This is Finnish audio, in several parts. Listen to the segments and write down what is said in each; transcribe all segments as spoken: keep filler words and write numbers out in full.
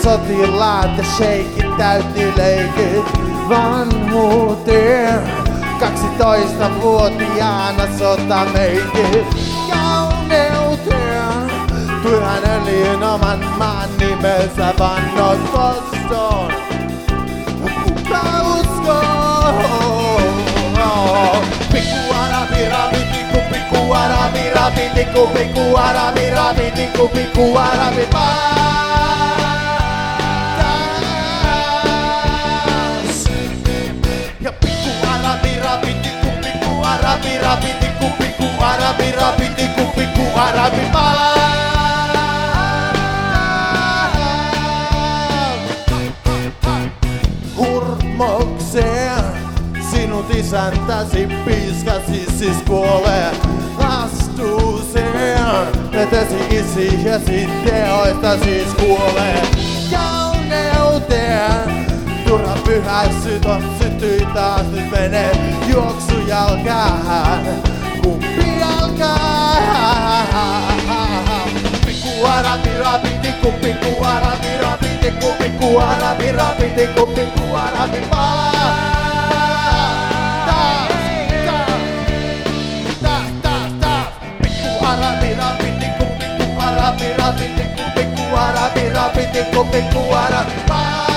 sotilaat ja sheikit täytti leikit vanhuuteen. Kaksitoistavuotiaana sotameikit kauneuteen. Pyhän öljyn oman maan nimensä vannot kostoon. Kuka uskoo? Pikku arabi rabitiku, pikku arabi rabitiku, pikku arabi rabitiku, pikku arabi paas. Ja pikku arabi rabitiku, pikku arabi rabitiku, pikku arabi rabitiku, pikku arabi paas. Hurmokseen sinut isäntäsi piiskasi siis kuolee vastuuseen. Vetesi isiäsi teoista siis kuolee kauneuteen. Turha pyhässyt on syttyi taas, nyt menee juoksujalkaan. Kumpi alkaa? Pikku arabi rabitiku, pikku arabi rabitiku, pikku arabi rabitiku, pikku arabi paas. Arabi rabitiku, pikku arabi rabitiku, pikku arabi rabitiku, pikku arabi paas.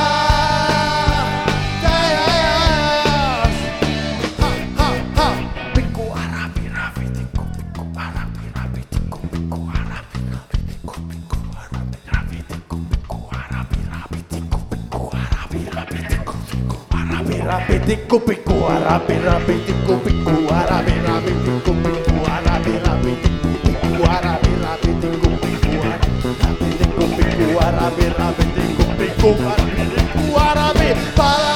Ha ha ha. Pikku arabi rabitiku, pikku arabi rabitiku, pikku arabi rabitiku, pikku arabi rabitiku, pikku arabi rabitiku, pikku arabi rabitiku, pikku arabi rabitiku, pikku arabi rabitiku, pikku arabi rabitiku, pikku arabi rabitiku. Arabi rabitiku, pikku arabi rabitiku, pikku arabi rabitiku, pikku arabi rabitiku, pikku arabi.